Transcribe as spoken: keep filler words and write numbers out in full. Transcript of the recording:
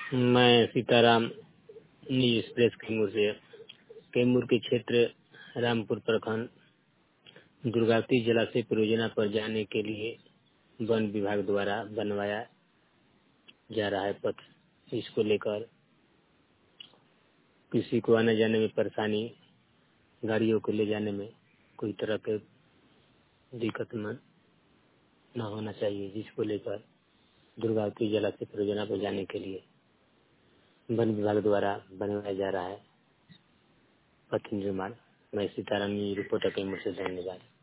मैं Sitaram news express Kaimur से कैमूर के क्षेत्र रामपुर प्रखंड दुर्गावती जलाशय परियोजना पर जाने के लिए वन विभाग द्वारा बनवाया जा रहा है पथ। इसको लेकर किसी को आने जाने में परेशानी, गाड़ियों को ले जाने में कोई तरह के दिक्कत न न होना चाहिए, जिसको लेकर दुर्गावती जलाशय परियोजना पर जाने के लिए वन विभाग द्वारा बनवाया जा रहा है पथ निर्माण। मैं सीताराम न्यूज रिपोर्टर कैमूर से, धन्यवाद।